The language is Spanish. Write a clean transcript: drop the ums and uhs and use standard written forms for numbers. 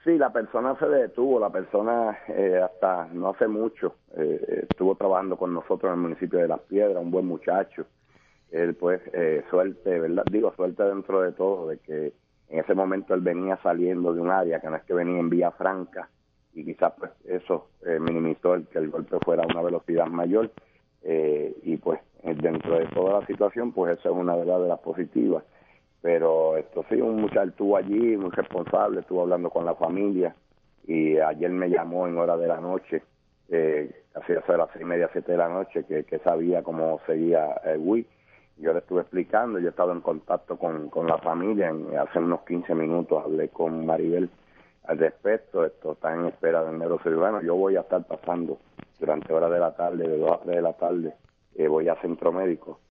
Sí, la persona se detuvo, la persona hasta no hace mucho estuvo trabajando con nosotros en el municipio de Las Piedras, un buen muchacho. Él pues suerte, ¿verdad? Digo suerte dentro de todo, de que en ese momento él venía saliendo de un área que no es que venía en vía franca y quizás pues eso minimizó el que el golpe fuera a una velocidad mayor y pues dentro de toda la situación pues eso es una verdad de las positivas. Pero esto sí, un muchacho estuvo allí, muy responsable, estuvo hablando con la familia y ayer me llamó en hora de la noche, casi eso de las 6:30, 7 de la noche, que sabía cómo seguía Will. Yo le estuve explicando, yo he estado en contacto con la familia, hace unos 15 minutos hablé con Maribel al respecto, esto está en espera del neurocirujano, yo voy a estar pasando durante horas de la tarde, de 2 a 3 de la tarde, voy a centro médico